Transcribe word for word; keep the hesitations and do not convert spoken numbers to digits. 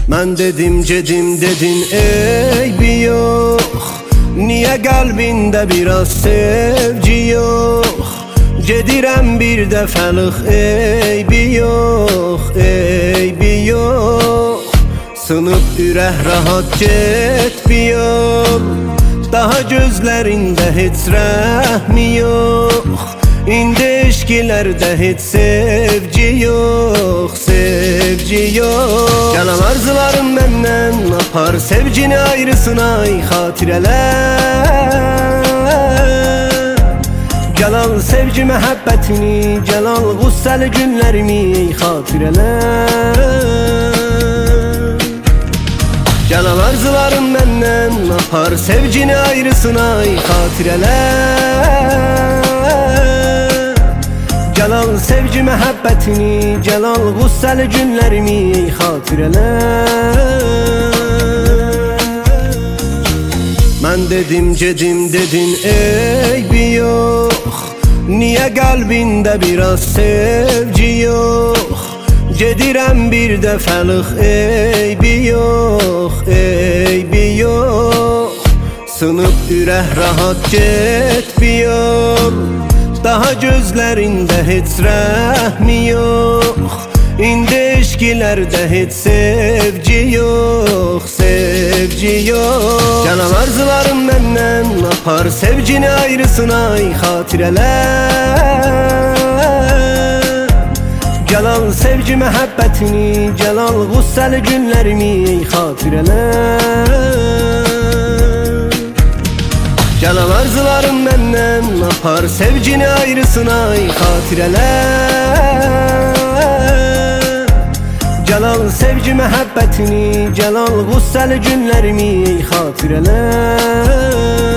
Mən dedim gedim dedin eybi yox. Niyə qəlbində biraz sevgi yox? Gedirəm bir dəfəlik eybi yox, eybi yox. Sınıb ürək rahat getmiyor. Daha gözlərində heç rəhmi yox. İndi eşkilərdə heç sevgi yox, sevgi yox. Gələn arzularım məndən apar sevgini ayrısına xatirələr. Gələn sevgi məhəbbətini, gələn qüssəli günlərimi xatirələr. Gələn arzularım məndən apar sevgini ayrısına xatirələr. Gələn sevgi məhəbbətini, gələn qüssəli günlərimi xatirələr. Mən dedim gedim dedin eybi yox. Niyə qəlbində biraz sevgi yox? Gedirəm bir dəfəlik eybi yox, eybi yox. Sınıb ürək rahat getmiyor. Daha gözlərində heç rəhmi yox. İndi eşkilərdə heç sevgi yox, sevgi yox. Gələn arzularım məndən apar sevgini ayrısına xatirələr. Gələn sevgi məhəbbətini, gələn qüssəli günlərimi xatirələr. Gələn arzularım məndən apar sevgini ayrısına xatirələr. Gələn sevgi məhəbbətini, gələn qüssəli günlərimi xatirələr.